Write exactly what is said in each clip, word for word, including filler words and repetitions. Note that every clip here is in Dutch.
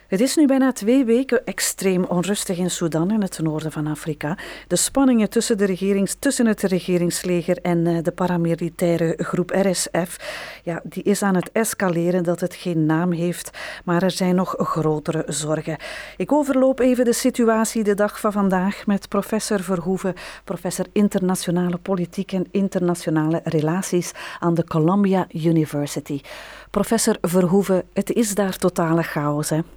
Het is nu bijna twee weken extreem onrustig in Sudan, in het noorden van Afrika. De spanningen tussen, de regerings, tussen het regeringsleger en de paramilitaire groep R S F, ja, die is aan het escaleren dat het geen naam heeft, maar er zijn nog grotere zorgen. Ik overloop even de situatie de dag van vandaag met professor Verhoeven, professor internationale politiek en internationale relaties aan de Columbia University. Professor Verhoeven, het is daar totale chaos, hè?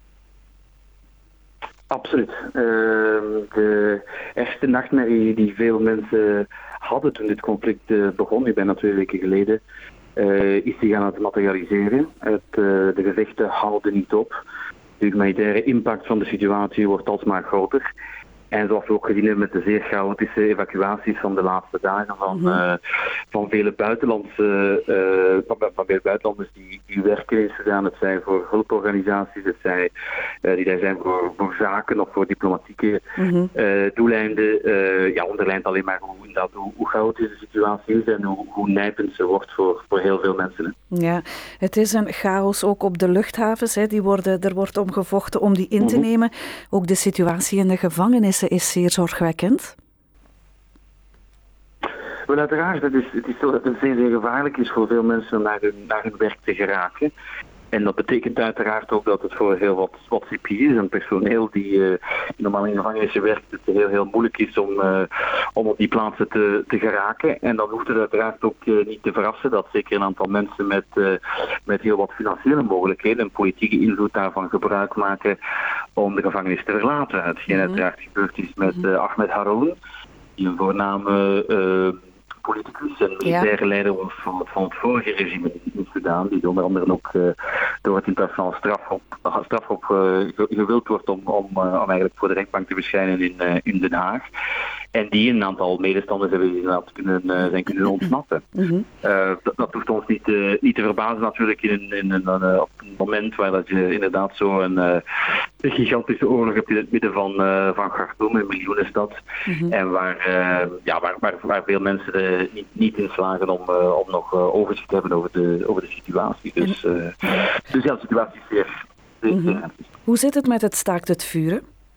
Absoluut. Uh, de echte nachtmerrie die veel mensen hadden toen dit conflict uh, begon, nu bijna twee weken geleden, uh, is zich aan het materialiseren. Het, uh, de gevechten houden niet op. De humanitaire impact van de situatie wordt alsmaar groter. En zoals we ook gezien hebben met de zeer chaotische evacuaties van de laatste dagen van, mm-hmm. uh, van vele buitenlandse, uh, van, van vele buitenlanders die, die werken in Sudan. Het zijn voor hulporganisaties, het zijn, uh, die daar zijn voor, voor zaken of voor diplomatieke mm-hmm. uh, doeleinden. Uh, ja, onderlijnt alleen maar hoe, inderdaad, hoe, hoe chaotisch de situatie is en hoe, hoe nijpend ze wordt voor, voor heel veel mensen. Hè. Ja, het is een chaos ook op de luchthavens. Hè. Die worden, er wordt om gevochten om die in te mm-hmm. nemen. Ook de situatie in de gevangenissen is zeer zorgwekkend. Wel, uiteraard. Het is, het is zo dat het zeer, zeer gevaarlijk is voor veel mensen om naar hun, naar hun werk te geraken. En dat betekent uiteraard ook dat het voor heel wat, wat C P I's en personeel die uh, normaal in gevangenissen werkt, het heel, heel moeilijk is om, uh, om op die plaatsen te, te geraken. En dan hoeft het uiteraard ook uh, niet te verrassen dat zeker een aantal mensen met, uh, met heel wat financiële mogelijkheden en politieke invloed daarvan gebruik maken om de gevangenis te verlaten. Hetgeen mm-hmm. uiteraard gebeurd is met uh, Ahmed Haroun, die een voorname uh, politicus en militaire ja. leider was van, van het vorige regime in Sudan, die onder andere ook uh, door het internationaal strafhof, strafhof uh, gewild wordt om, om, uh, om eigenlijk voor de rechtbank te verschijnen in, uh, in Den Haag. En die een aantal medestanders hebben inderdaad kunnen, uh, zijn kunnen ontsnappen. Mm-hmm. Uh, dat, dat hoeft ons niet, uh, niet te verbazen natuurlijk in, in, in, in, uh, op een moment waar dat je inderdaad zo een, uh, een gigantische oorlog hebt in het midden van, uh, van Khartoum, een miljoenenstad. Mm-hmm. En waar, uh, ja, waar, waar, waar veel mensen uh, niet, niet in slagen om, uh, om nog uh, overzicht te hebben over de, over de situatie. Dus, uh, dus ja, de situatie is zeer... Mm-hmm. Hoe zit het met het staakt het vuren?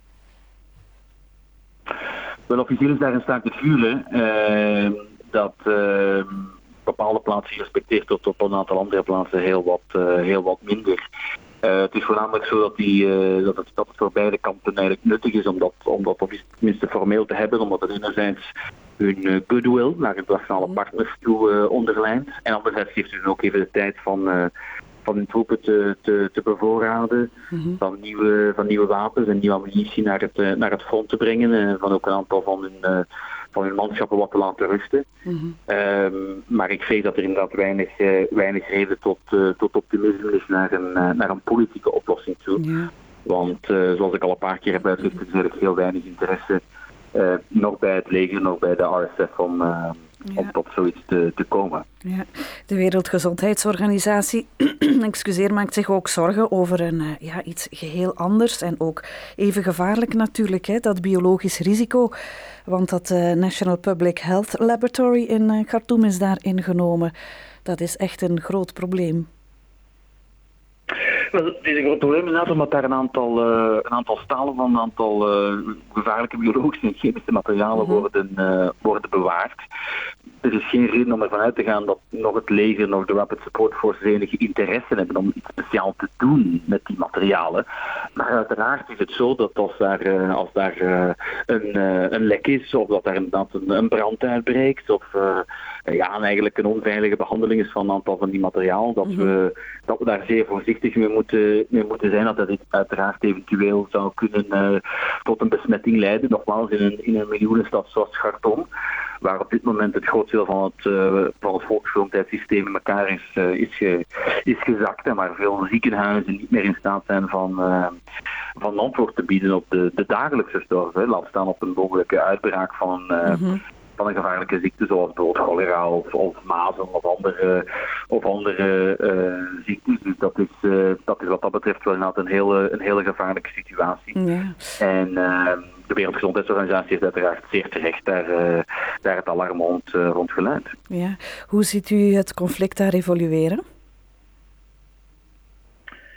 Wel, officieel is daar een staakt het vuren uh, dat uh, bepaalde plaatsen gerespecteerd wordt, op een aantal andere plaatsen heel wat, uh, heel wat minder. Uh, het is voornamelijk zo dat, die, uh, dat, het, dat het voor beide kanten eigenlijk nuttig is om dat, om dat tenminste formeel te hebben, omdat het enerzijds hun uh, goodwill naar internationale partners toe uh, onderlijnt en anderzijds geeft het ook even de tijd van... Uh, van hun troepen te, te, te bevoorraden, mm-hmm. van, nieuwe, van nieuwe wapens en nieuwe ammunitie naar het, uh, naar het front te brengen en van ook een aantal van hun, uh, van hun manschappen wat te laten rusten. Mm-hmm. Um, maar ik vrees dat er inderdaad weinig, uh, weinig reden tot, uh, tot optimisme is naar een, uh, naar een politieke oplossing toe. Yeah. Want uh, zoals ik al een paar keer heb uitgelegd, is er heel weinig interesse, uh, nog bij het leger, nog bij de R S F om... Uh, Ja. om tot zoiets te, te komen. Ja. De Wereldgezondheidsorganisatie excuseer, maakt zich ook zorgen over een, uh, ja, iets geheel anders en ook even gevaarlijk natuurlijk, hè, dat biologisch risico. Want dat uh, National Public Health Laboratory in uh, Khartoum is daar ingenomen. Dat is echt een groot probleem. Wel, het is een groot probleem inderdaad, omdat daar een aantal, uh, een aantal stalen van een aantal uh, gevaarlijke biologische en chemische materialen mm-hmm. worden, uh, worden bewaard. Er is geen reden om ervan uit te gaan dat nog het leger, nog de Rapid Support Forces enige interesse hebben om iets speciaal te doen met die materialen. Maar uiteraard is het zo dat als daar, uh, als daar uh, een, uh, een lek is, of dat daar inderdaad een, een brand uitbreekt, of uh, ja, eigenlijk een onveilige behandeling is van een aantal van die materiaal, dat, mm-hmm. we, dat we daar zeer voorzichtig mee moeten, mee moeten zijn, dat dat uiteraard eventueel zou kunnen uh, tot een besmetting leiden, nogmaals in een, in een miljoenenstad zoals Khartoum, waar op dit moment het grootste deel van het, uh, van het volksgezondheidssysteem in elkaar is, uh, is, ge, is gezakt en waar veel ziekenhuizen niet meer in staat zijn van, uh, van antwoord te bieden op de, de dagelijkse zorg. Laat staan op een mogelijke uitbraak van, uh, mm-hmm. van een gevaarlijke ziekte zoals bijvoorbeeld cholera of, of mazen of andere, of andere uh, ziektes. Dus dat is, uh, dat is wat dat betreft wel inderdaad een hele, een hele gevaarlijke situatie. Yeah. En uh, de Wereldgezondheidsorganisatie heeft uiteraard zeer terecht daar, uh, daar het alarm rond, uh, rond geluid. Ja. Hoe ziet u het conflict daar evolueren?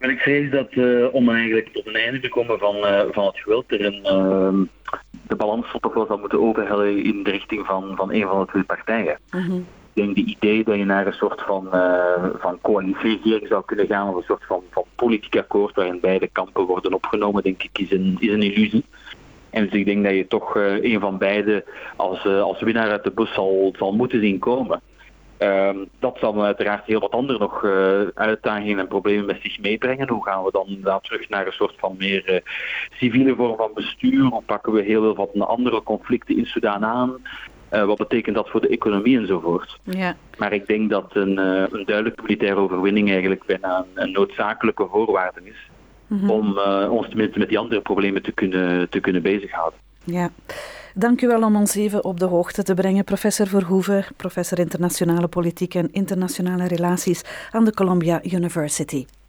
Maar ik vrees dat uh, om eigenlijk tot een einde te komen van, uh, van het geweld, er een, uh, de balans toch wel zal moeten overhellen in de richting van, van een van de twee partijen. Mm-hmm. Ik denk de idee dat je naar een soort van, uh, van coalitieregering zou kunnen gaan, of een soort van, van politiek akkoord waarin beide kampen worden opgenomen, denk ik, is een, is een illusie. En dus ik denk dat je toch uh, een van beide als, uh, als winnaar uit de bus zal, zal moeten zien komen. Um, dat zal dan uiteraard heel wat andere nog uh, uitdagingen en problemen met zich meebrengen. Hoe gaan we dan inderdaad terug naar een soort van meer uh, civiele vorm van bestuur? Hoe pakken we heel veel van andere conflicten in Sudan aan? Uh, wat betekent dat voor de economie enzovoort? Ja. Maar ik denk dat een, uh, een duidelijke militaire overwinning eigenlijk bijna een, een noodzakelijke voorwaarde is. Mm-hmm. Om uh, ons tenminste met die andere problemen te kunnen, te kunnen bezighouden. Ja. Dank u wel om ons even op de hoogte te brengen, professor Verhoeven, professor internationale politiek en internationale relaties aan de Columbia University.